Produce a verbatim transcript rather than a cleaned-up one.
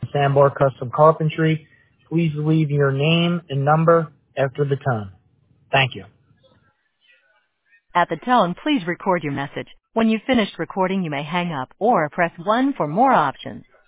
Sandbar Custom Carpentry. Please leave your name and number after the tone. Thank you. At the tone, please record your message. When you've finished recording, you may hang up or press one for more options.